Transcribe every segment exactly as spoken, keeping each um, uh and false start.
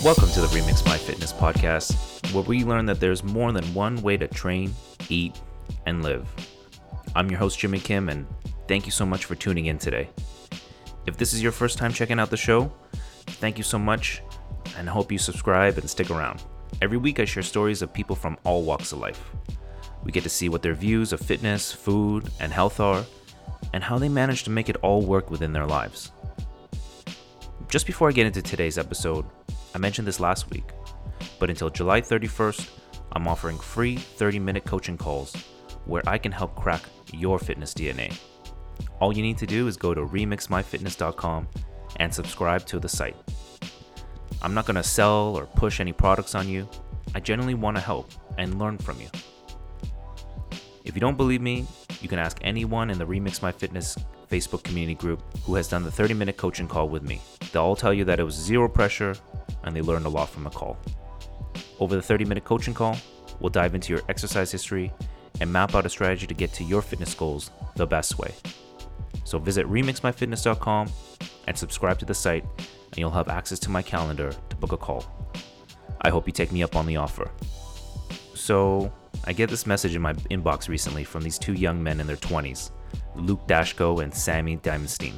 Welcome to the Remix My Fitness podcast, where we learn that there's more than one way to train, eat, and live. I'm your host, Jimmy Kim, and thank you so much for tuning in today. If this is your first time checking out the show, thank you so much, and I hope you subscribe and stick around. Every week I share stories of people from all walks of life. We get to see what their views of fitness, food, and health are, and how they manage to make it all work within their lives. Just before I get into today's episode, I mentioned this last week, but until July thirty-first, I'm offering free thirty-minute coaching calls where I can help crack your fitness D N A. All you need to do is go to remix my fitness dot com and subscribe to the site. I'm not going to sell or push any products on you. I genuinely want to help and learn from you. If you don't believe me, you can ask anyone in the Remix My Fitness Facebook community group who has done the thirty-minute coaching call with me. They'll all tell you that it was zero pressure and they learned a lot from the call. Over the thirty-minute coaching call, we'll dive into your exercise history and map out a strategy to get to your fitness goals the best way. So visit remix my fitness dot com and subscribe to the site, and you'll have access to my calendar to book a call. I hope you take me up on the offer. So, I get this message in my inbox recently from these two young men in their twenties, Luke Dashko and Sammy Diamondstein,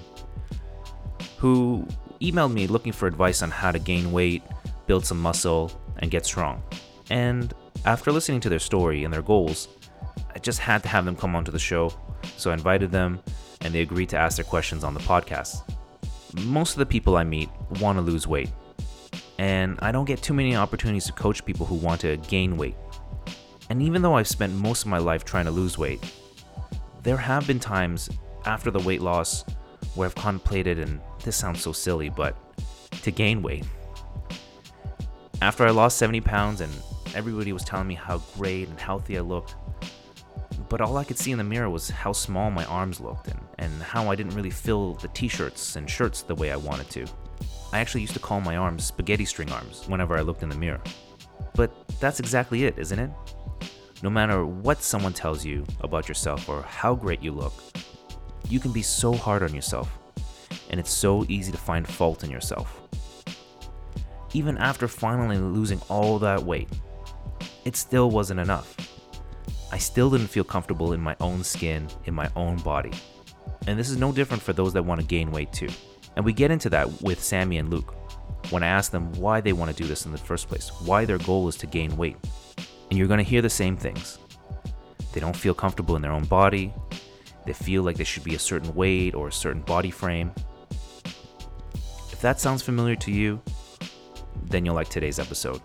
who emailed me looking for advice on how to gain weight, build some muscle, and get strong. And after listening to their story and their goals, I just had to have them come onto the show, so I invited them, and they agreed to ask their questions on the podcast. Most of the people I meet want to lose weight, and I don't get too many opportunities to coach people who want to gain weight. And even though I've spent most of my life trying to lose weight, there have been times after the weight loss where I've contemplated, and this sounds so silly, but to gain weight. After I lost seventy pounds and everybody was telling me how great and healthy I looked, but all I could see in the mirror was how small my arms looked and, and how I didn't really fill the t-shirts and shirts the way I wanted to. I actually used to call my arms spaghetti string arms whenever I looked in the mirror. But that's exactly it, isn't it? No matter what someone tells you about yourself or how great you look, you can be so hard on yourself, and it's so easy to find fault in yourself. Even after finally losing all that weight, it still wasn't enough. I still didn't feel comfortable in my own skin, in my own body. And this is no different for those that want to gain weight too. And we get into that with Sammy and Luke when I ask them why they want to do this in the first place, why their goal is to gain weight. And you're going to hear the same things. They don't feel comfortable in their own body. They feel like they should be a certain weight or a certain body frame. If that sounds familiar to you, then you'll like today's episode.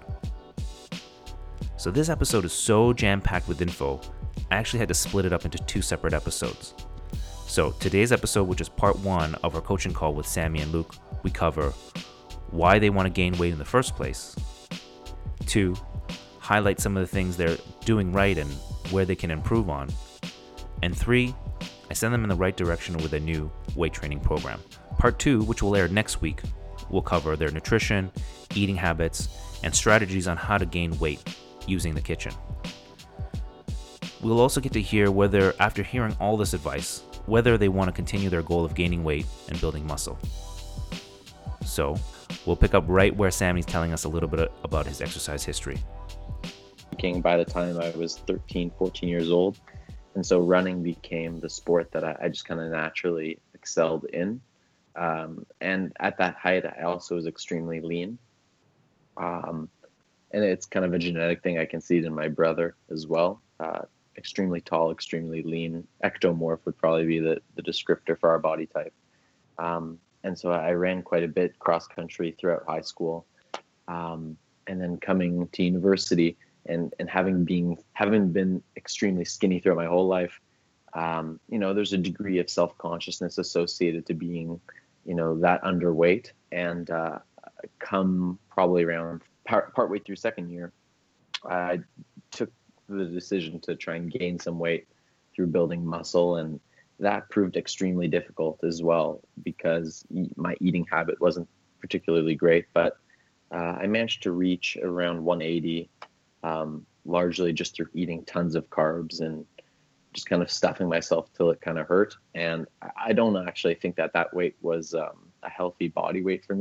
So this episode is so jam-packed with info, I actually had to split it up into two separate episodes. So today's episode, which is part one of our coaching call with Sammy and Luke, we cover why they want to gain weight in the first place. Two, highlight some of the things they're doing right and where they can improve on. And three, I send them in the right direction with a new weight training program. Part two, which will air next week, will cover their nutrition, eating habits, and strategies on how to gain weight using the kitchen. We'll also get to hear whether, after hearing all this advice, whether they want to continue their goal of gaining weight and building muscle. So, we'll pick up right where Sammy's telling us a little bit about his exercise history. By the time I was thirteen, fourteen years old. And so running became the sport that I, I just kind of naturally excelled in. Um, and at that height, I also was extremely lean. Um, and it's kind of a genetic thing. I can see it in my brother as well. Uh, extremely tall, extremely lean. Ectomorph would probably be the, the descriptor for our body type. Um, and so I ran quite a bit cross country throughout high school. Um, and then coming to university, And, and having been having been extremely skinny throughout my whole life, um, you know, there's a degree of self-consciousness associated to being, you know, that underweight. And uh, come probably around part partway through second year, I took the decision to try and gain some weight through building muscle, and that proved extremely difficult as well because my eating habit wasn't particularly great. But uh, I managed to reach around one eighty. Um, largely just through eating tons of carbs and just kind of stuffing myself till it kind of hurt. And I don't actually think that that weight was um, a healthy body weight for me.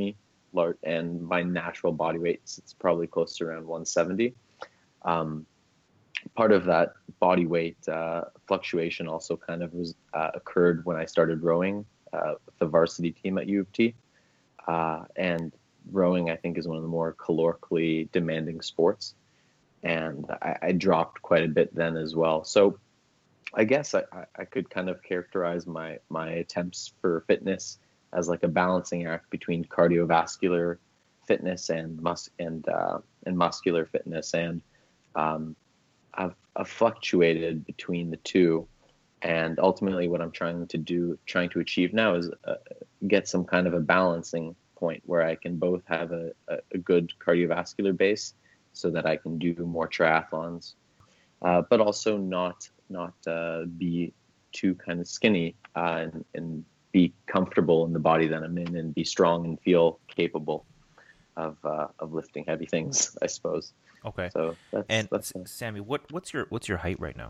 large, and my natural body weight it's probably close to around one seventy. Um, part of that body weight uh, fluctuation also kind of was uh, occurred when I started rowing uh, with the varsity team at U of T, uh, and rowing I think is one of the more calorically demanding sports, and I, I dropped quite a bit then as well. So I guess I, I could kind of characterize my my attempts for fitness as like a balancing act between cardiovascular fitness and mus and uh, and muscular fitness, and um, I've, I've fluctuated between the two, and ultimately what I'm trying to do, trying to achieve now is uh, get some kind of a balancing point where I can both have a, a, a good cardiovascular base so that I can do more triathlons, uh, but also not not uh, be too kind of skinny uh, and, and be comfortable in the body that I'm in and be strong and feel capable of uh, of lifting heavy things, I suppose. Okay. So that's, and that's S- Sammy, what what's your what's your height right now?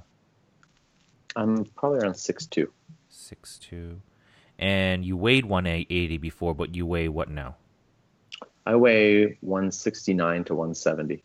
I'm probably around six two. Six two. And you weighed one eighty before, but you weigh what now? I weigh one sixty-nine to one seventy.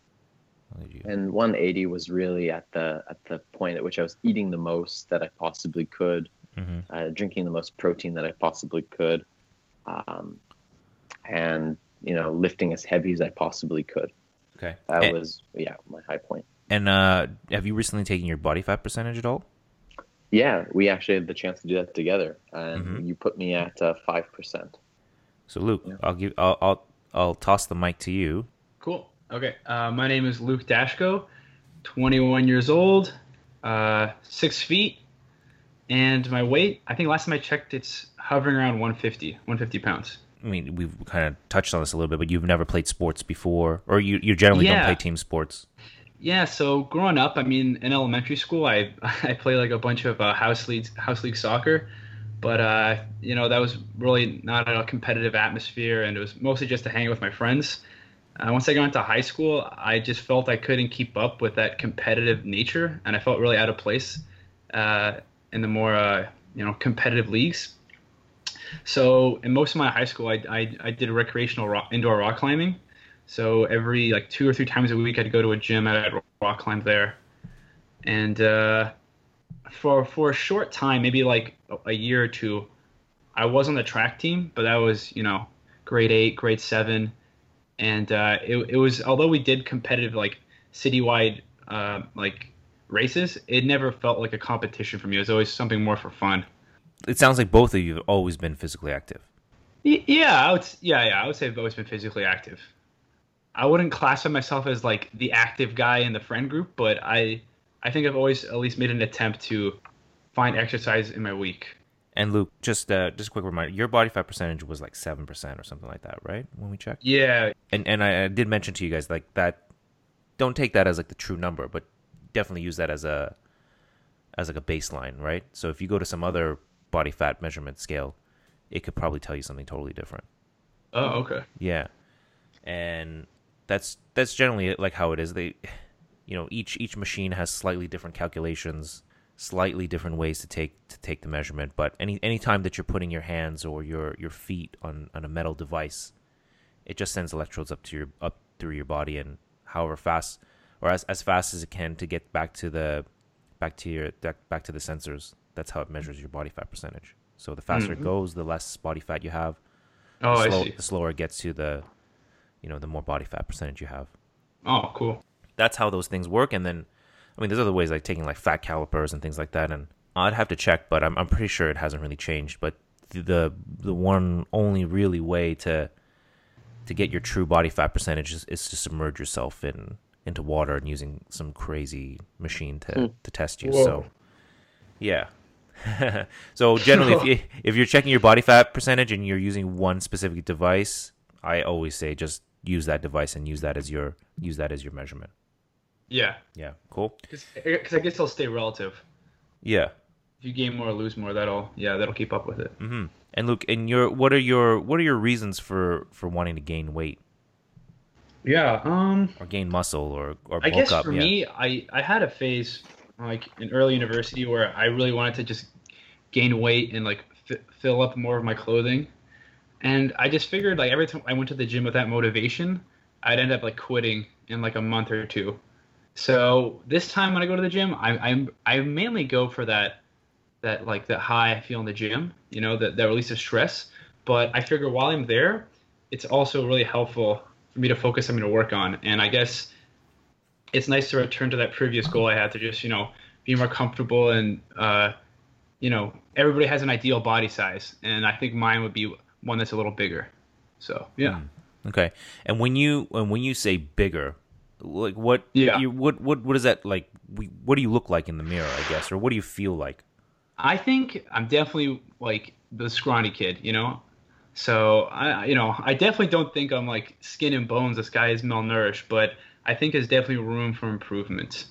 And one eighty was really at the at the point at which I was eating the most that I possibly could, mm-hmm. uh, drinking the most protein that I possibly could, um, and you know, lifting as heavy as I possibly could. Okay, that and, was yeah my high point. And uh, have you recently taken your body fat percentage at all? Yeah, we actually had the chance to do that together, and mm-hmm. you put me at uh, five percent. So Luke, yeah. I'll give I'll, I'll I'll toss the mic to you. Cool. Okay, uh, my name is Luke Dashko, twenty-one years old, uh, six feet, and my weight, I think last time I checked, it's hovering around one fifty, one fifty pounds. I mean, we've kind of touched on this a little bit, but you've never played sports before, or you, you generally yeah. don't play team sports. Yeah, so growing up, I mean, in elementary school, I I played like a bunch of uh, house league house league soccer, but uh, you know, that was really not a competitive atmosphere, and it was mostly just to hang out with my friends. Uh, once I got into high school, I just felt I couldn't keep up with that competitive nature, and I felt really out of place uh, in the more uh, you know competitive leagues. So in most of my high school, I I, I did recreational rock, indoor rock climbing. So every like two or three times a week, I'd go to a gym and I'd rock climb there. And uh, for for a short time, maybe like a year or two, I was on the track team, but that was you know grade eight, grade seven. And uh, it it was although we did competitive like citywide uh, like races, it never felt like a competition for me. It was always something more for fun. It sounds like both of you have always been physically active. Y- yeah, I would. Yeah, yeah, I would say I've always been physically active. I wouldn't classify myself as like the active guy in the friend group, but I I think I've always at least made an attempt to find exercise in my week. And Luke, just uh, just a quick reminder, your body fat percentage was like seven percent or something like that, right? When we checked? Yeah. And and I, I did mention to you guys, like, that, don't take that as like the true number, but definitely use that as a, as like a baseline, right? So if you go to some other body fat measurement scale, it could probably tell you something totally different. Oh, okay. Yeah. And that's, that's generally like how it is. They, you know, each, each machine has slightly different calculations, slightly different ways to take to take the measurement, but any any time that you're putting your hands or your your feet on, on a metal device, it just sends electrodes up to your up through your body, and however fast or as, as fast as it can to get back to the back to your back to the sensors. That's how it measures your body fat percentage. So the faster mm-hmm. it goes, the less body fat you have. Oh, the slow, I see. The slower it gets to the, you know, the more body fat percentage you have. Oh, cool. That's how those things work, and then. I mean, there's other ways like taking like fat calipers and things like that, and I'd have to check, but I'm I'm pretty sure it hasn't really changed. But the the, the one only really way to to get your true body fat percentage is, is to submerge yourself in into water and using some crazy machine to, hmm. to test you. Whoa. So yeah. So generally, if you if you're checking your body fat percentage and you're using one specific device, I always say just use that device and use that as your use that as your measurement. Yeah. Yeah. Cool. Because I guess it'll stay relative. Yeah. If you gain more or lose more, that'll yeah that'll keep up with it. Mm-hmm. And Luke, and your what are your what are your reasons for, for wanting to gain weight? Yeah. Um. Or gain muscle or or bulk I guess up. for yeah. me, I I had a phase like in early university where I really wanted to just gain weight and like f- fill up more of my clothing, And I just figured like every time I went to the gym with that motivation, I'd end up like quitting in like a month or two. So this time when I go to the gym, I I I mainly go for that that like that high I feel in the gym, you know, that that release of stress. But I figure while I'm there, it's also really helpful for me to focus something to work on. And I guess it's nice to return to that previous goal I had to just, you know, be more comfortable and uh, you know, everybody has an ideal body size, and I think mine would be one that's a little bigger. So yeah. Mm. Okay. And when you and when you say bigger, like what Yeah. you what what what is that like? We, what do you look like in the mirror, I guess, or what do you feel like? I think I'm definitely like the scrawny kid, you know. So I, you know, I definitely don't think I'm like skin and bones. This guy is malnourished, but I think there's definitely room for improvement.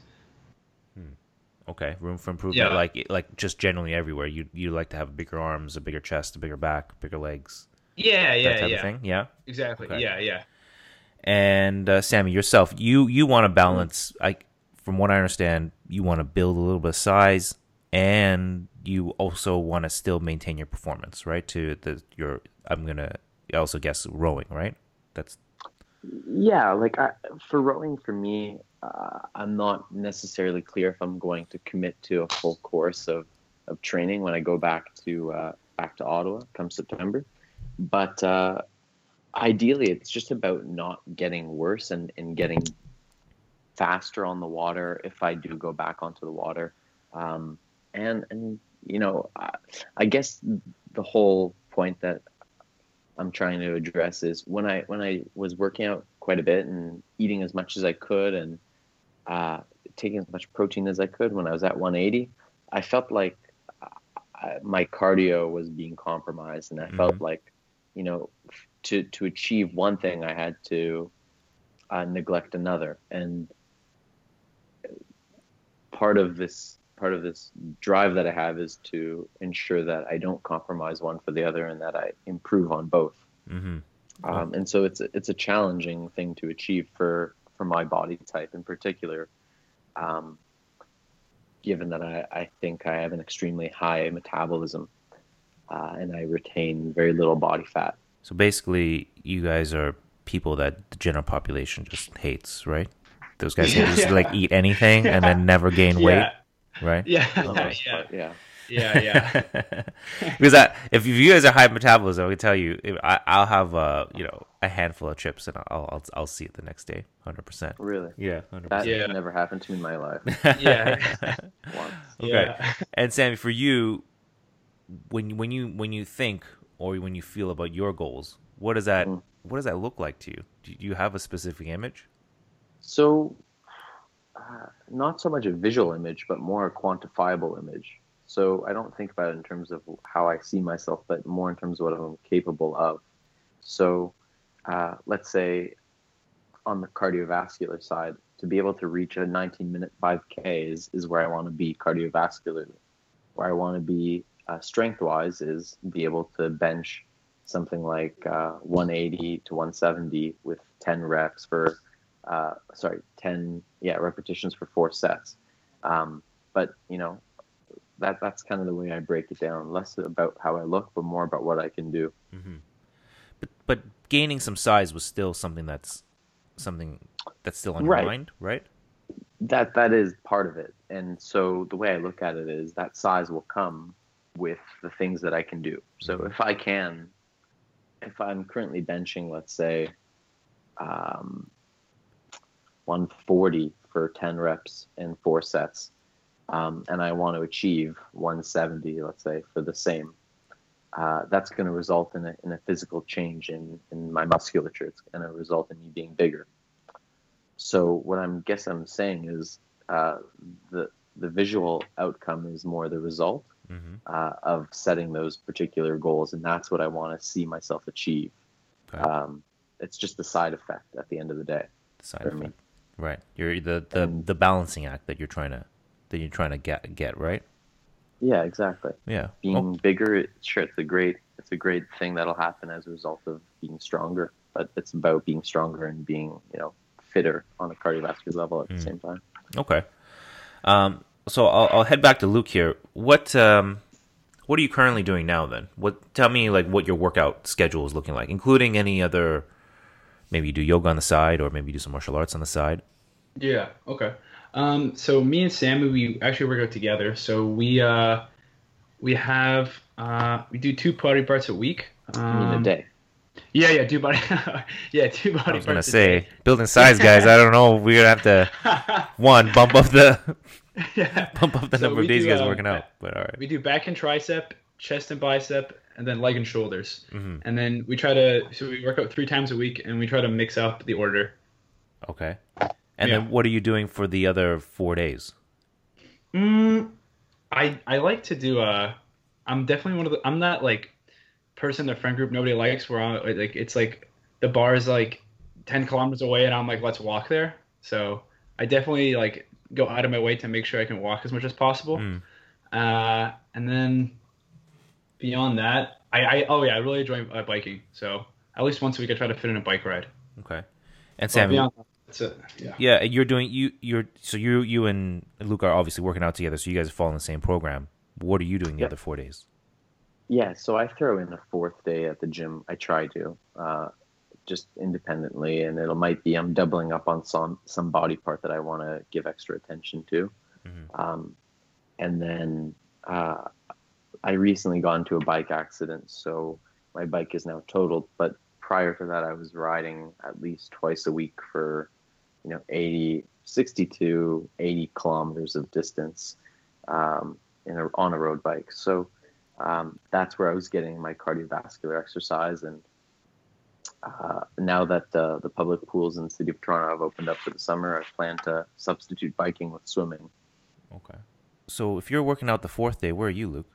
Okay, room for improvement, Yeah. like like just generally everywhere. You you like to have bigger arms, a bigger chest, a bigger back, bigger legs, Yeah, that yeah, type yeah. of thing. Yeah. Exactly. Okay. Yeah, yeah. And uh, Sammy, yourself, you you want to balance. I, from what I understand, you want to build a little bit of size, and you also want to still maintain your performance, right? To the your, I'm gonna also guess rowing, right? That's Yeah, like I, for rowing, for me, uh, I'm not necessarily clear if I'm going to commit to a full course of, of training when I go back to uh, back to Ottawa come September. But uh, ideally, it's just about not getting worse and, and getting faster on the water if I do go back onto the water. Um, and and you know, I, I guess the whole point that I'm trying to address is when I when I was working out quite a bit and eating as much as I could and uh, taking as much protein as I could when I was at one eighty, I felt like uh, my cardio was being compromised, and I Mhm. felt like, you know, to to achieve one thing, I had to uh, neglect another, and part of this part of this drive that I have is to ensure that I don't compromise one for the other and that I improve on both. mm-hmm. Um, and so it's a, it's a challenging thing to achieve for, for my body type in particular, um, given that I, I think I have an extremely high metabolism uh, and I retain very little body fat. So basically, you guys are people that the general population just hates, right? Those guys who just Yeah. like eat anything and then never gain Yeah. weight, right? Yeah, For the most yeah, part, yeah. yeah, yeah. Because I, if you guys are high metabolism, I can tell you, if I, I'll have uh, you know, a handful of chips and I'll I'll, I'll see it the next day, hundred percent. Really? Yeah, hundred That percent. Yeah. never happened to me in my life Yeah. once. Okay. Yeah. And Sammy, for you, when when you when you think or when you feel about your goals, what does that Mm. what does that look like to you? Do you have a specific image? So, uh, not so much a visual image, but more a quantifiable image. So I don't think about it in terms of how I see myself, but more in terms of what I'm capable of. So, uh, let's say on the cardiovascular side, to be able to reach a nineteen minute five K is, is where I want to be cardiovascularly. Where I want to be uh, strength wise is be able to bench something like uh, one eighty to one seventy with ten reps for, uh, sorry, ten yeah repetitions for four sets. Um, but you know, that that's kind of the way I break it down. Less about how I look, but more about what I can do. Mm-hmm. But but gaining some size was still something that's something that's still on your Right. mind, right? That that is part of it. And so the way I look at it is that size will come with the things that I can do. So Mhm. if I can, if I'm currently benching, let's say, um, one forty for ten reps and four sets, um, and I want to achieve one seventy, let's say, for the same, uh, that's going to result in a, in a physical change in, in my musculature. It's going to result in me being bigger. So what I'm guess I'm saying is uh, the the visual outcome is more the result Mm-hmm. uh, of setting those particular goals, and that's what I want to see myself achieve. Okay. Um, it's just the side effect at the end of the day. The side for me. effect. Right. You're the the, And- the balancing act that you're trying to that you're trying to get get, right? Yeah, exactly. Yeah. Being Oh, bigger, it, sure, it's a great it's a great thing that'll happen as a result of being stronger. But it's about being stronger and being, you know, fitter on a cardiovascular level at the Mm. same time. okay. Um, so I'll, I'll head back to Luke here. What um, What are you currently doing now then? What tell me like what your workout schedule is looking like, including any other, maybe you do yoga on the side or maybe you do some martial arts on the side. Yeah. Okay. Um, so me and Sammy, we actually work out together. So we uh, we have uh, we do two body parts a week. Um, I mean, a day. Yeah, yeah, two body. Yeah, two body I was parts. gonna a say day. building size, guys. I don't know. We're gonna have to one bump up the Yeah. bump up the So number we of days do, you guys are um, working out. But all right. We do back and tricep, chest and bicep, and then leg and shoulders. Mm-hmm. And then we try to so we work out three times a week, and we try to mix up the order. Okay. And Yeah. then what are you doing for the other four days? Mm, I I like to do uh I'm definitely one of the I'm that like person in the friend group nobody likes where I like it's like the bar is like ten kilometers away and I'm like let's walk there. So I definitely like go out of my way to make sure I can walk as much as possible. Mm. Uh and then beyond that, I, I oh yeah, I really enjoy uh, biking. So at least once a week I try to fit in a bike ride. Okay. And But Sammy, beyond that, that's it. Yeah. yeah, you're doing you you're so you you and Luke are obviously working out together, so you guys follow in the same program. What are you doing the Yeah. other four days? Yeah, so I throw in a fourth day at the gym. I try to, uh, just independently, and it'll might be I'm doubling up on some some body part that I want to give extra attention to. Mm-hmm. Um, and then uh, I recently got into a bike accident, so my bike is now totaled. But prior to that, I was riding at least twice a week for, you know, eighty, sixty to eighty kilometers of distance um, in a, on a road bike. So um, that's where I was getting my cardiovascular exercise. And uh, now that uh, the public pools in the city of Toronto have opened up for the summer, I plan to substitute biking with swimming. Okay. So if you're working out the fourth day, where are you, Luke?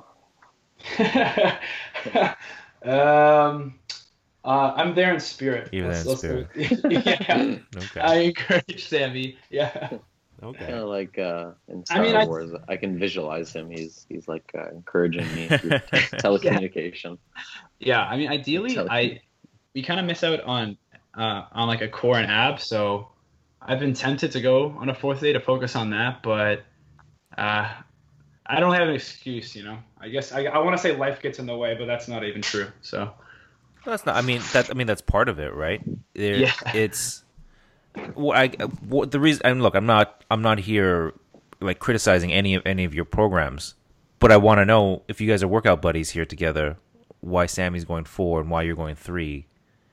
um, uh, I'm there in spirit. You're there in Let's- spirit. let's go- yeah. Okay. I encourage Sammy. Yeah. Okay. Kind of like uh, in I Star mean, I- Wars, I can visualize him. He's he's like uh, encouraging me through te- telecommunication. Yeah. I mean, ideally, Tele- I we kind of miss out on uh, on like a core and abs. So I've been tempted to go on a fourth day to focus on that, but uh, I don't have an excuse. You know, I guess I, I want to say life gets in the way, but that's not even true. So That's not. I mean, that. I mean, that's part of it, right? There, Yeah. It's. Well, I. What the reason? And look, I'm not. I'm not here, like criticizing any of any of your programs, but I want to know if you guys are workout buddies here together, why Sammy's going four and why you're going three.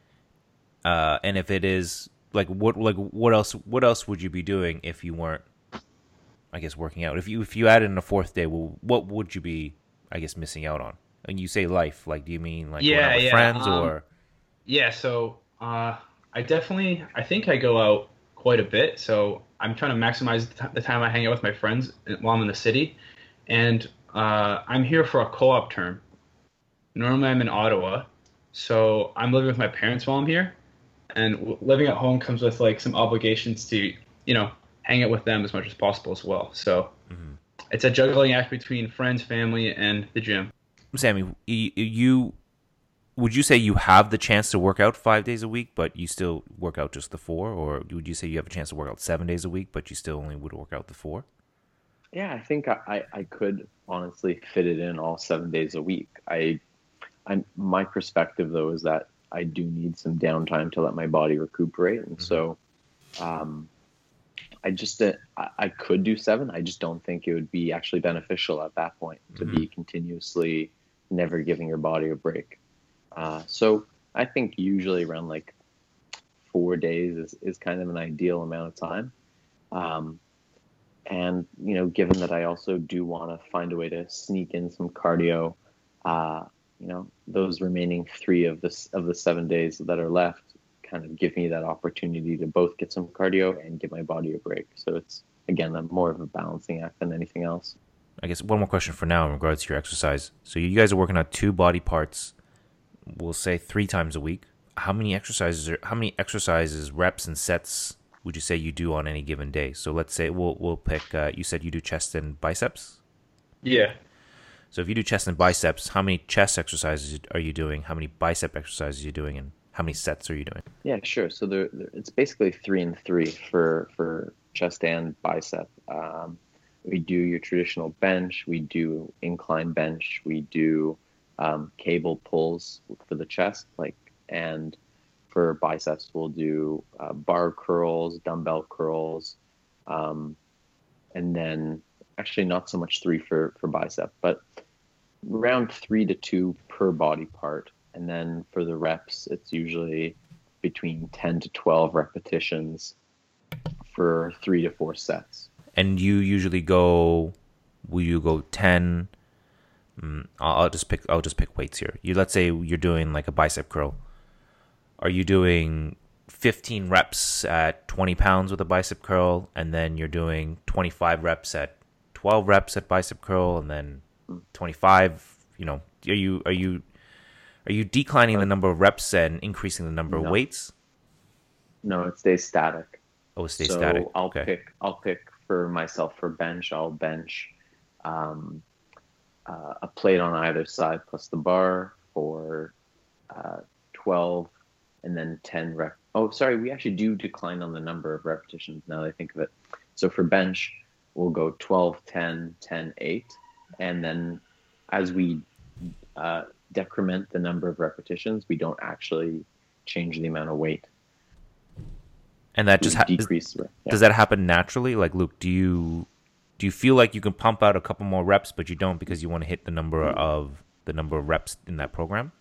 Uh, and if it is like what like what else what else would you be doing if you weren't, I guess, working out? If you if you added in a fourth day, well, what would you be, I guess, missing out on? And you say life, like, do you mean like going Yeah, out with yeah, friends um, or? yeah. So uh, I definitely I think I go out quite a bit. So I'm trying to maximize the, t- the time I hang out with my friends while I'm in the city, and uh, I'm here for a co-op term. Normally I'm in Ottawa, so I'm living with my parents while I'm here, and w- living at home comes with like some obligations to you know hang out with them as much as possible as well. So Mhm. it's a juggling act between friends, family, and the gym. Sammy, you, you would you say you have the chance to work out five days a week, but you still work out just the four, or would you say you have a chance to work out seven days a week, but you still only would work out the four? Yeah, I think I, I, I could honestly fit it in all seven days a week. I, I my perspective though is that I do need some downtime to let my body recuperate, and so um, I just uh, I, I could do seven. I just don't think it would be actually beneficial at that point to be continuously never giving your body a break. Uh, so I think usually around like four days is, is kind of an ideal amount of time. Um, and, you know, given that I also do want to find a way to sneak in some cardio, uh, you know, those remaining three of the, of the seven days that are left kind of give me that opportunity to both get some cardio and give my body a break. So it's, again, a more of a balancing act than anything else. I guess one more question for now in regards to your exercise. So you guys are working on two body parts, we'll say three times a week. How many exercises are, how many exercises, reps, and sets would you say you do on any given day? So let's say we'll we'll pick. Uh, you said you do chest and biceps. Yeah. So if you do chest and biceps, how many chest exercises are you doing? How many bicep exercises are you doing? And how many sets are you doing? Yeah, sure. So there, there, it's basically three and three for for chest and bicep. Um, We do your traditional bench. We do incline bench. We do um, cable pulls for the chest, like, and for biceps, we'll do uh, bar curls, dumbbell curls, um, and then actually not so much three for, for bicep, but around three to two per body part. And then for the reps, it's usually between ten to twelve repetitions for three to four sets. And you usually go, will you go ten? Mm, I'll, I'll just pick. I'll just pick weights here. You let's say you're doing like a bicep curl. Are you doing fifteen reps at twenty pounds with a bicep curl, and then you're doing twenty-five reps at twelve reps at bicep curl, and then twenty-five? You know, are you are you are you declining the number of reps and increasing the number No. of weights? No, it stays static. Oh, it stays so static. I'll Okay. pick. I'll pick for myself for bench. I'll bench um, uh, a plate on either side plus the bar for uh, twelve, and then ten rep. Oh, sorry, we actually do decline on the number of repetitions now that I think of it. So for bench, we'll go twelve, ten, ten, eight, and then as we uh, decrement the number of repetitions, we don't actually change the amount of weight. And that We just ha- does, decrease. Yeah. does that happen naturally? Like, Luke, do you do you feel like you can pump out a couple more reps, but you don't because you want to hit the number of the number of reps in that program?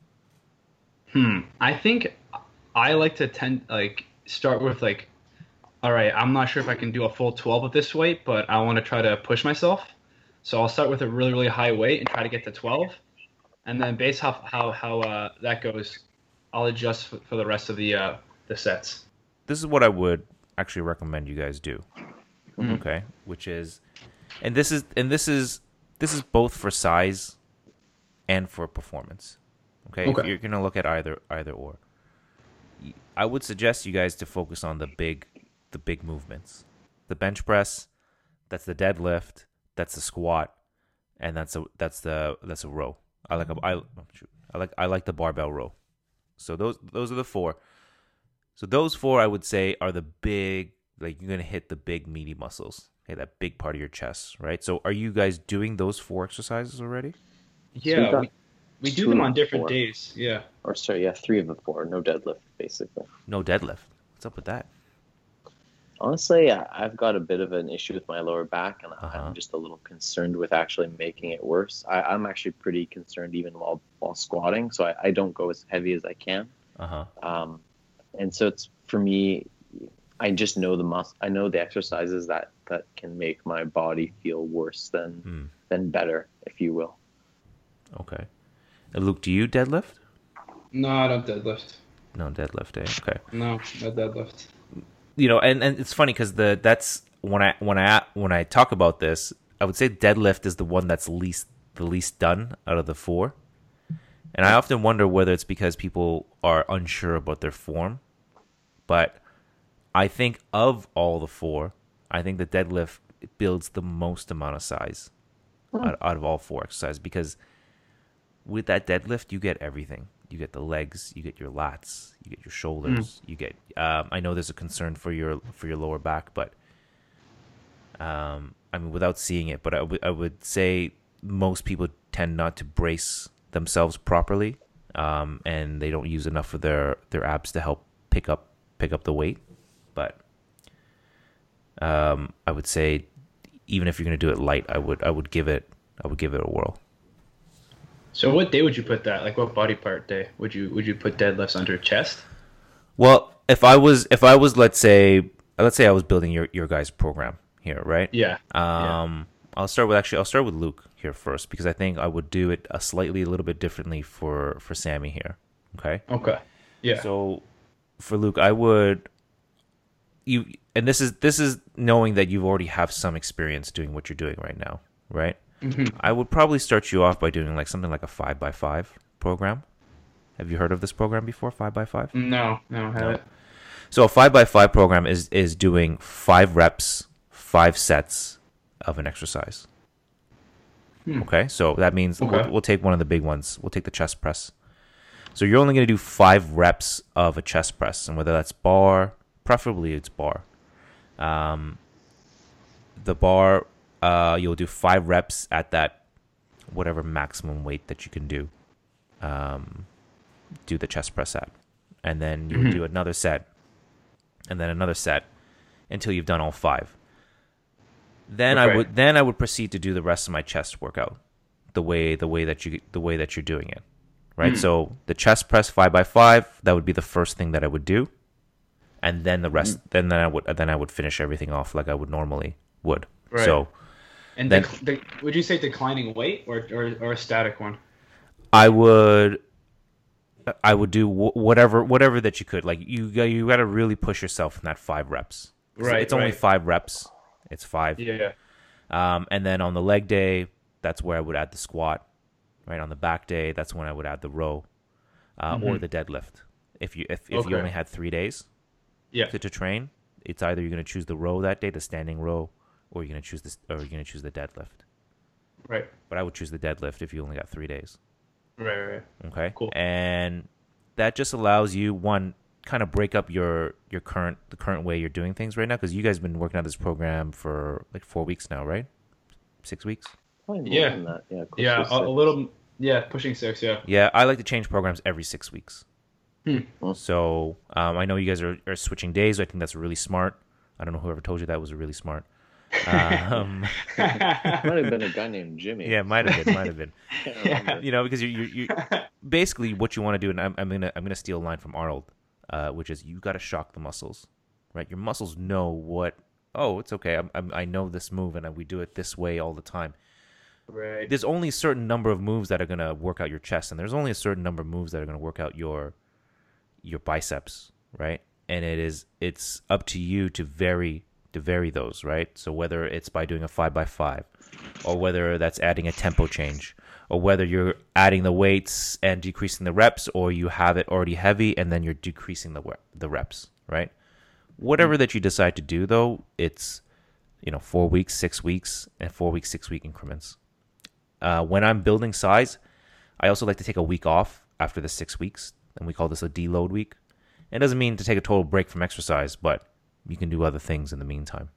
Hmm. I think I like to tend like start with like, all right, I'm not sure if I can do a full twelve at this weight, but I want to try to push myself. So I'll start with a really really high weight and try to get to twelve, and then based how how how uh, that goes, I'll adjust for, for the rest of the uh, the sets. This is what I would actually recommend you guys do. Mm-hmm. Okay, which is, and this is and this is this is both for size and for performance. Okay, Okay. if you're gonna look at either either or, I would suggest you guys to focus on the big the big movements, the bench press, that's the deadlift, that's the squat, and that's a that's the that's a row. I like a I oh, shoot. I like I like the barbell row. So those those are the four. So those four, I would say, are the big, like you're going to hit the big meaty muscles. Okay, that big part of your chest, right? So are you guys doing those four exercises already? Yeah, got we, we do two them of on the different four. days. Yeah. Or sorry, yeah, three of the four. No deadlift, basically. No deadlift. What's up with that? Honestly, I- I've got a bit of an issue with my lower back, and Uh-huh. I'm just a little concerned with actually making it worse. I, I'm actually pretty concerned even while while squatting, so I, I don't go as heavy as I can. Uh-huh. Um, and so it's for me, I just know the mus- I know the exercises that, that can make my body feel worse than Mm. than better, if you will. Okay. And Luke, do you deadlift? No, I don't deadlift. No deadlift, eh? Okay. No, no deadlift. You know, and, and it's funny because the that's when I when I when I talk about this, I would say deadlift is the one that's least the least done out of the four. And I often wonder whether it's because people are unsure about their form. But I think of all the four, I think the deadlift builds the most amount of size out, out of all four exercises, because with that deadlift, you get everything. You get the legs, you get your lats, you get your shoulders, you get. Um, I know there's a concern for your for your lower back, but um, I mean, without seeing it, but I would I would say most people tend not to brace themselves properly, um, and they don't use enough of their their abs to help pick up pick up the weight. But um, I would say even if you're going to do it light, I would I would give it I would give it a whirl. So what day would you put that? Like what body part day would you would you put deadlifts under chest? Well, if I was if I was let's say let's say I was building your your guys' program here, right? Yeah. Um, I'll start with actually I'll start with Luke here first, because I think I would do it a slightly a little bit differently for for Sammy here. Okay. Okay. Yeah. So for Luke, I would you and this is this is knowing that you already have some experience doing what you're doing right now, right? Mm-hmm. I would probably start you off by doing like something like a five by five program. Have you heard of this program before? Five by five? No, no, I haven't. So a five by five program is is doing five reps, five sets of an exercise. Hmm. Okay, so that means Okay. we'll, we'll take one of the big ones. We'll take the chest press. So you're only going to do five reps of a chest press, and whether that's bar, preferably it's bar. Um, the bar uh, you'll do five reps at that whatever maximum weight that you can do. Um, do the chest press at, and then you would do another set, and then another set, until you've done all five. Then Okay. I would then I would proceed to do the rest of my chest workout, the way the way that you the way that you're doing it, right? So the chest press five by five, that would be the first thing that I would do, and then the rest. Then then I would then I would finish everything off like I would normally would. Right. So And Then- dec- dec- would you say declining weight or, or, or a static one? I would I would do wh- whatever whatever that you could. Like you got you got to really push yourself in that five reps. 'Cause Right, It's only right. five reps. It's five. Yeah. Um, and then on the leg day, that's where I would add the squat. Right on the back day, that's when I would add the row, uh, or the deadlift. If you if, if Okay. you only had three days Yeah. to, to train, it's either you're going to choose the row that day, the standing row, or you're going to choose this, or you're going to choose the deadlift. Right. But I would choose the deadlift if you only got three days. Right. Right. Okay. Cool. And that just allows you one kind of break up your your current the current way you're doing things right now, because you guys have been working on this program for like four weeks now, right? Six weeks. Probably more Yeah. than that. Yeah. close Yeah. to A, a six. little. Yeah. Pushing six. Yeah. Yeah, I like to change programs every six weeks. Hmm. So um, I know you guys are, are switching days. I think that's really smart. I don't know whoever told you that was really smart. Um, Might have been a guy named Jimmy. yeah, might have been, might have been. Can't remember. You know, because you you you basically what you want to do, and I'm, I'm gonna I'm gonna steal a line from Arnold, uh, which is you got to shock the muscles, right? Your muscles know what. Oh, it's okay. I'm, I'm I know this move, and we do it this way all the time. Right. There's only a certain number of moves that are gonna work out your chest, and there's only a certain number of moves that are gonna work out your your biceps, right? And it is it's up to you to vary to vary those, right? So whether it's by doing a five by five, or whether that's adding a tempo change, or whether you're adding the weights and decreasing the reps, or you have it already heavy and then you're decreasing the we- the reps, right? Whatever that you decide to do, though, it's you know four weeks, six weeks, and four week, six week increments. Uh, when I'm building size, I also like to take a week off after the six weeks, and we call this a deload week. It doesn't mean to take a total break from exercise, but you can do other things in the meantime.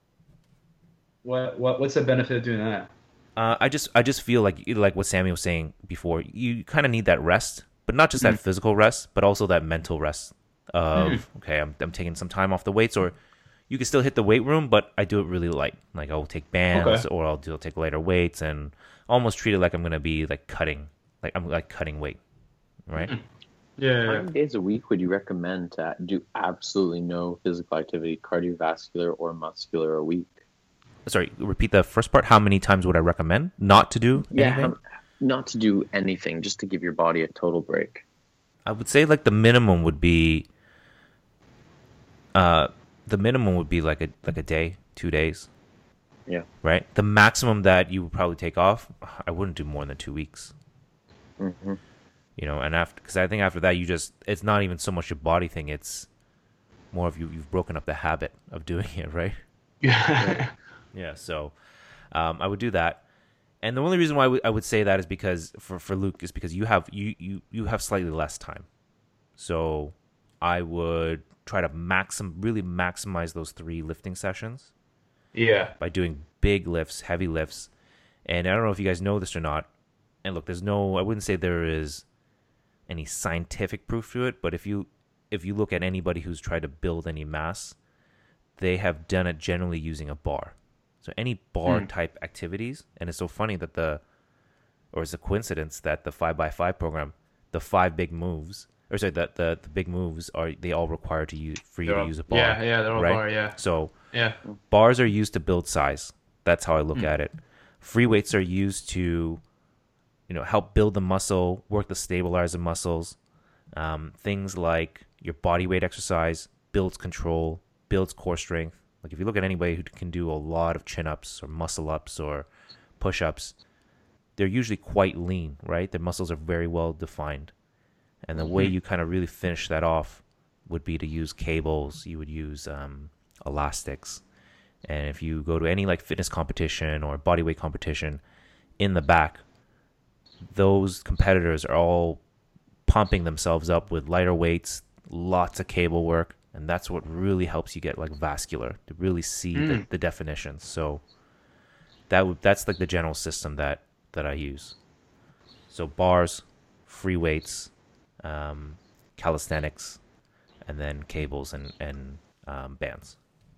What what what's the benefit of doing that? Uh, I just I just feel like like what Sammy was saying before. You kind of need that rest, but not just that physical rest, but also that mental rest. Of okay, I'm I'm taking some time off the weights, or you can still hit the weight room, but I do it really light. Like I'll take bands, Okay. or I'll do I'll take lighter weights, and almost treat it like I'm gonna be like cutting, like I'm like cutting weight, right? Yeah. How many days a week would you recommend to do absolutely no physical activity, cardiovascular or muscular, a week? Sorry, repeat the first part. How many times would I recommend not to do anything? um, not to do anything, just to give your body a total break. I would say like the minimum would be, uh, the minimum would be like a like a day, two days, Yeah. right? The maximum that you would probably take off, I wouldn't do more than two weeks. hmm You know, and after because I think after that you just it's not even so much your body thing; it's more of you you've broken up the habit of doing it, right? Yeah. Yeah, so um, I would do that, and the only reason why I would- I would say that is because for, for Luke is because you have you, you you have slightly less time, so I would try to maxim really maximize those three lifting sessions Yeah. by doing big lifts, heavy lifts, and I don't know if you guys know this or not. And look, there's no I wouldn't say there is any scientific proof to it, but if you if you look at anybody who's tried to build any mass, they have done it generally using a bar. So any bar Hmm. type activities, and it's so funny that the, or it's a coincidence that the five by five program, the five big moves, or sorry, that the, the big moves are they all require to use for you They're to all- use a bar. Yeah. Yeah. They're all right? bar. Yeah. So Yeah. bars are used to build size. That's how I look Hmm. at it. Free weights are used to, you know, help build the muscle, work to stabilize the muscles. Um, things like your body weight exercise builds control, builds core strength. Like if you look at anybody who can do a lot of chin-ups or muscle-ups or push-ups, they're usually quite lean, right? Their muscles are very well defined. And the way you kind of really finish that off would be to use cables. You would use um, elastics. And if you go to any like fitness competition or body weight competition, in the back, those competitors are all pumping themselves up with lighter weights, lots of cable work, and that's what really helps you get like vascular to really see the, the definitions. So that would that's like the general system that that I use. So bars, free weights, um, calisthenics, and then cables and and um, bands.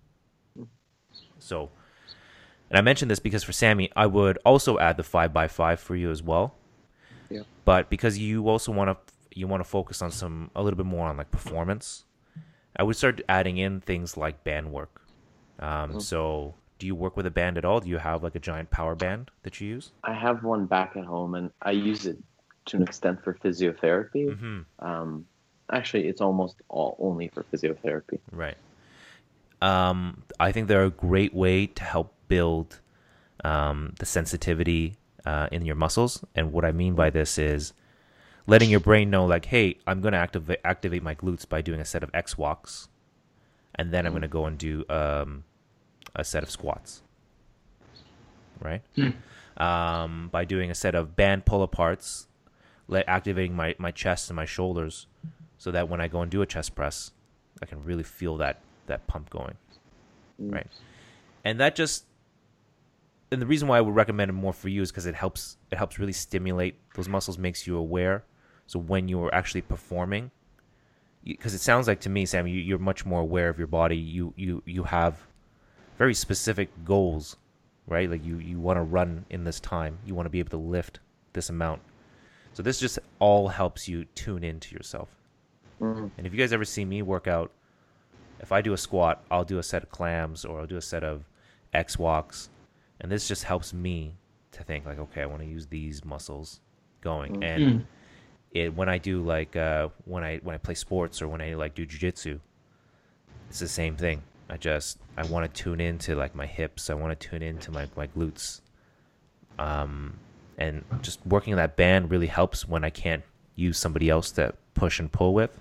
So, and I mentioned this because for Sammy, I would also add the five by five for you as well. Yeah. But because you also want to you want to focus on some a little bit more on like performance, I would start adding in things like band work. Um, mm-hmm. So, do you work with a band at all? Do you have like a giant power band that you use? I have one back at home, and I use it to an extent for physiotherapy. Mm-hmm. Um, actually, it's almost all only for physiotherapy. Right. Um, I think they're a great way to help build um, the sensitivity uh, in your muscles. And what I mean by this is letting your brain know, like, hey, I'm going to activate activate my glutes by doing a set of X walks, and then I'm going to go and do um, a set of squats. Right? Mm. Um, by doing a set of band pull aparts, let activating my, my chest and my shoulders, so that when I go and do a chest press, I can really feel that that pump going. Mm. Right? And that just and the reason why I would recommend it more for you is because it helps it helps really stimulate those muscles, makes you aware. So when you're actually performing, because it sounds like to me, Sam, you, you're much more aware of your body. You you you have very specific goals, right? Like you, you want to run in this time. You want to be able to lift this amount. So this just all helps you tune into yourself. Mm-hmm. And if you guys ever see me work out, if I do a squat, I'll do a set of clams or I'll do a set of X walks. And this just helps me to think like, okay, I want to use these muscles going. Mm-hmm. And it when I do like uh, when I when I play sports or when I like do jiu-jitsu, it's the same thing. I just I want to tune into like my hips. I want to tune into my, my glutes. Um, and just working that band really helps when I can't use somebody else to push and pull with.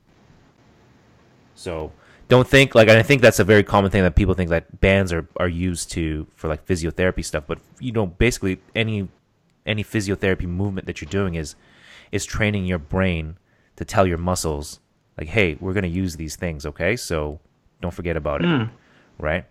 So don't think like I think that's a very common thing that people think that bands are, are used to for like physiotherapy stuff. But you know, basically any any physiotherapy movement that you're doing is is training your brain to tell your muscles like, hey, we're gonna use these things, okay? So don't forget about it, mm. right?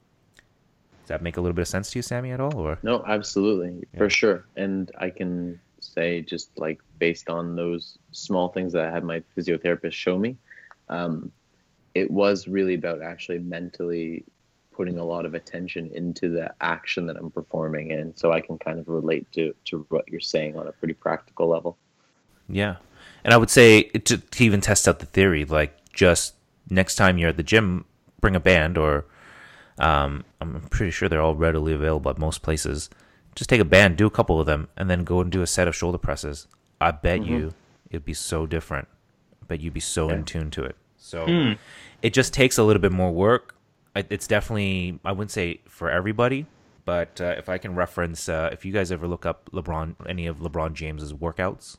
Does that make a little bit of sense to you, Sammy, at all? Or no, absolutely, yeah. For sure. And I can say just like based on those small things that I had my physiotherapist show me, um, it was really about actually mentally putting a lot of attention into the action that I'm performing. And so I can kind of relate to, to what you're saying on a pretty practical level. Yeah. And I would say to, to even test out the theory, like just next time you're at the gym, bring a band or um, I'm pretty sure they're all readily available at most places. Just take a band, do a couple of them, and then go and do a set of shoulder presses. I bet mm-hmm. you it'd be so different. I bet you'd be so yeah. in tune to it. So mm. it just takes a little bit more work. It's definitely, I wouldn't say for everybody, but uh, if I can reference, uh, if you guys ever look up LeBron, any of LeBron James's workouts,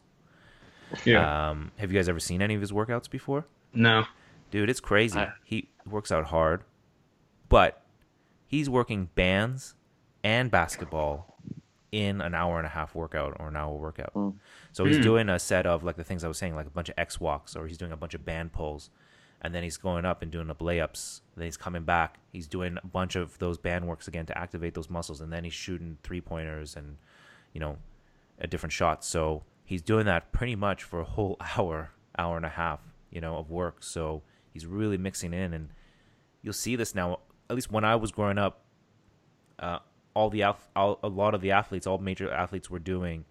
yeah. Um, have you guys ever seen any of his workouts before? No. Dude, it's crazy. I... He works out hard, but he's working bands and basketball in an hour and a half workout or an hour workout. Mm. So he's mm. doing a set of like the things I was saying, like a bunch of X walks, or he's doing a bunch of band pulls. And then he's going up and doing the layups. Then he's coming back. He's doing a bunch of those band works again to activate those muscles. And then he's shooting three-pointers and, you know, a different shots. So he's doing that pretty much for a whole hour, hour and a half, you know, of work. So he's really mixing in. And you'll see this now, at least when I was growing up, uh, all the all, a lot of the athletes, all major athletes were doing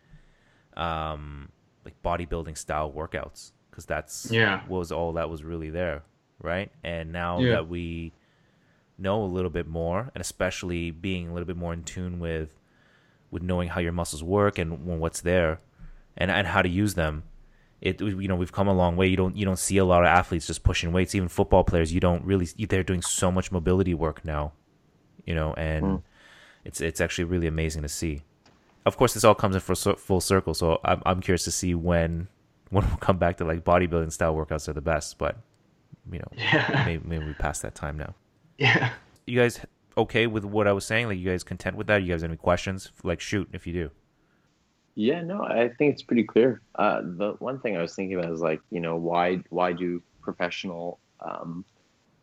um, like bodybuilding style workouts. Because that's yeah. was all that was really there, right? And now yeah. that we know a little bit more, and especially being a little bit more in tune with with knowing how your muscles work and what's there, and and how to use them, it you know we've come a long way. You don't you don't see a lot of athletes just pushing weights. Even football players, you don't really they're doing so much mobility work now, you know, and mm. it's it's actually really amazing to see. Of course, this all comes in for full circle. So I'm I'm curious to see when. When we'll come back to like bodybuilding style workouts are the best, but you know, yeah. maybe, maybe we passed that time now. Yeah. You guys okay with what I was saying? Like, you guys content with that? You guys have any questions? Like, shoot if you do. Yeah, no, I think it's pretty clear. Uh, the one thing I was thinking about is like, you know, why why do professional um,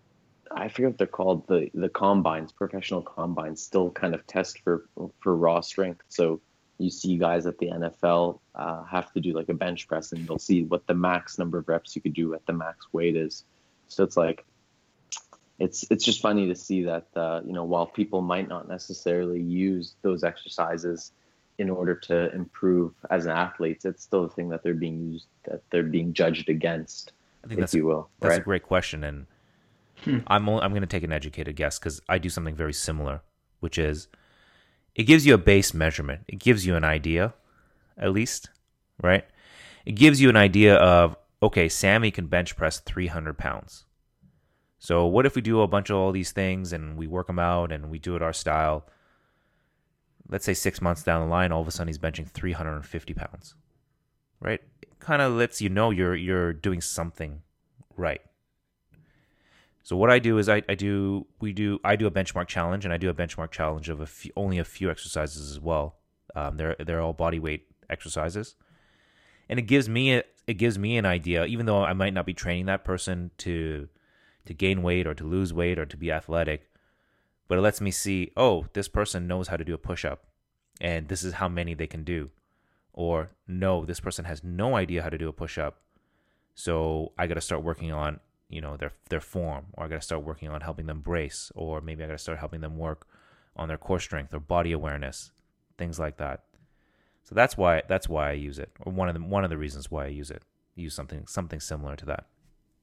I forget what they're called, the the combines, professional combines, still kind of test for for raw strength. So you see guys at the N F L uh, have to do like a bench press, and they'll see what the max number of reps you could do at the max weight is. So it's like, it's it's just funny to see that uh, you know, while people might not necessarily use those exercises in order to improve as an athlete, it's still the thing that they're being used, that they're being judged against, I think if that's you will. that's right? a great question, and hmm. I'm only, I'm going to take an educated guess because I do something very similar, which is it gives you a base measurement. It gives you an idea, at least, right? It gives you an idea of, okay, Sammy can bench press three hundred pounds. So what if we do a bunch of all these things and we work them out and we do it our style? Let's say six months down the line, all of a sudden he's benching three hundred fifty pounds, right? It kind of lets you know you're you're doing something right. So what I do is I, I do we do I do a benchmark challenge, and I do a benchmark challenge of a few, only a few exercises as well. Um, they're they're all body weight exercises, and it gives me a, it gives me an idea, even though I might not be training that person to to gain weight or to lose weight or to be athletic, but it lets me see, oh, this person knows how to do a push-up, and this is how many they can do. Or, no, this person has no idea how to do a push-up, so I got to start working on, you know, their their form, or I got to start working on helping them brace, or maybe I got to start helping them work on their core strength or body awareness, things like that. So that's why that's why I use it, or one of the one of the reasons why I use it. Use something something similar to that.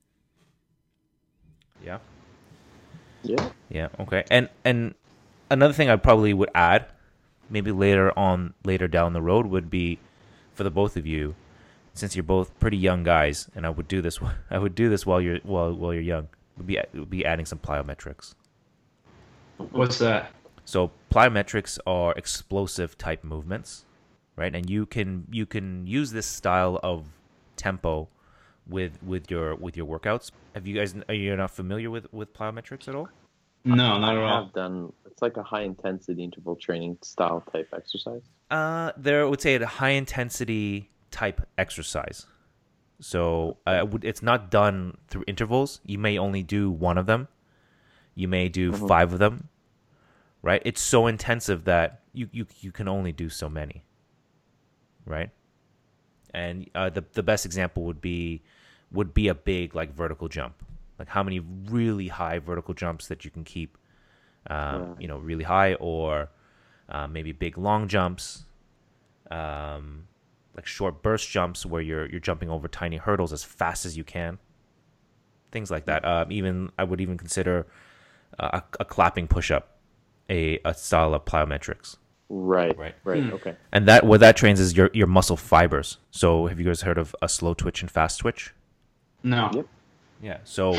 Yeah. Yeah. Yeah. Okay. And and another thing I probably would add, maybe later on, later down the road, would be for the both of you, since you're both pretty young guys, and I would do this. I would do this while you're while while you're young. Would be would be adding some plyometrics. What's that? So plyometrics are explosive type movements, right? And you can you can use this style of tempo with with your with your workouts. Have you guys, are you not familiar with with plyometrics at all? No, not at I all. have done, it's like a high intensity interval training style type exercise. Uh, there I would say a high intensity type exercise. So uh, would, it's not done through intervals. You may only do one of them. You may do mm-hmm. five of them. Right? It's so intensive that you you, you can only do so many. Right? And uh, the the best example would be would be a big like vertical jump. Like how many really high vertical jumps that you can keep, um, yeah. you know, really high, or uh, maybe big long jumps, um, like short burst jumps where you're you're jumping over tiny hurdles as fast as you can. Things like that. Uh, even I would even consider uh, a, a clapping push-up a, a style of plyometrics. Right, right, right. Mm. Okay. And that what that trains is your your muscle fibers. So have you guys heard of a slow twitch and fast twitch? No. Yep. Yeah. So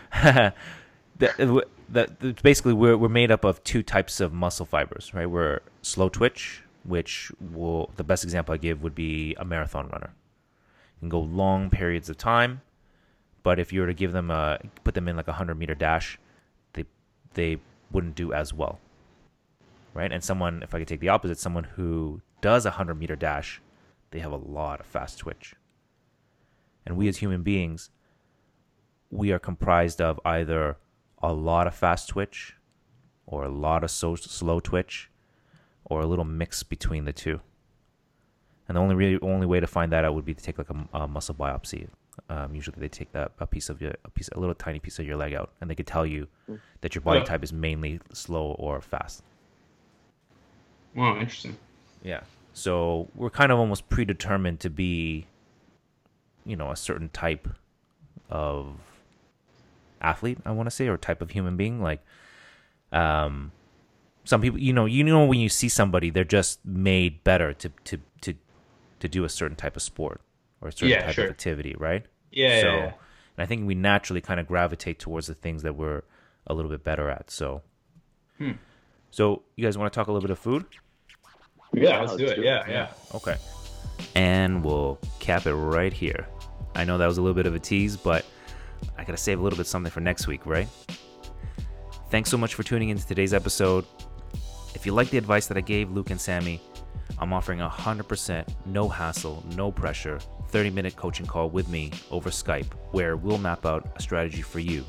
that that basically we're we're made up of two types of muscle fibers, right? We're slow twitch, which will the best example I give would be a marathon runner. You can go long periods of time, but if you were to give them a put them in like a hundred meter dash, they they wouldn't do as well. Right? And someone, if I could take the opposite, someone who does a hundred meter dash, they have a lot of fast twitch. And we as human beings, we are comprised of either a lot of fast twitch or a lot of so, slow twitch or a little mix between the two. And the only really, only way to find that out would be to take like a, a muscle biopsy. Um, usually they take that a piece of your, a piece, a little tiny piece of your leg out, and they could tell you that your body yeah. type is mainly slow or fast. Wow, interesting. Yeah. So we're kind of almost predetermined to be, you know, a certain type of athlete, I want to say, or type of human being. Like, um, some people, you know, you know, when you see somebody, they're just made better to to to, to do a certain type of sport or a certain yeah, type sure. of activity, right? Yeah. So, yeah, yeah. and I think we naturally kind of gravitate towards the things that we're a little bit better at. So. Hmm. So, you guys want to talk a little bit of food? Yeah, let's do it. Yeah, yeah. Okay. And we'll cap it right here. I know that was a little bit of a tease, but I got to save a little bit something for next week, right? Thanks so much for tuning into today's episode. If you like the advice that I gave Luke and Sammy, I'm offering a one hundred percent no hassle, no pressure, thirty minute coaching call with me over Skype, where we'll map out a strategy for you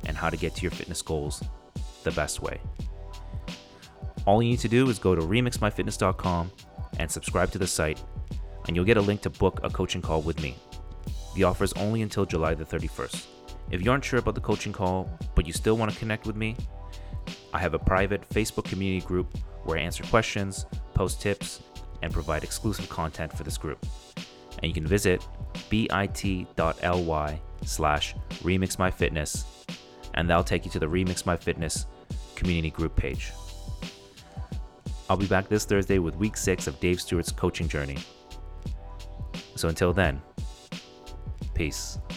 and how to get to your fitness goals the best way. All you need to do is go to remix my fitness dot com and subscribe to the site, and you'll get a link to book a coaching call with me. The offer is only until July the thirty-first. If you aren't sure about the coaching call, but you still want to connect with me, I have a private Facebook community group where I answer questions, post tips, and provide exclusive content for this group. And you can visit bit.ly slash remixmyfitness, and that'll take you to the Remix My Fitness community group page. I'll be back this Thursday with week six of Dave Stewart's coaching journey. So until then, peace.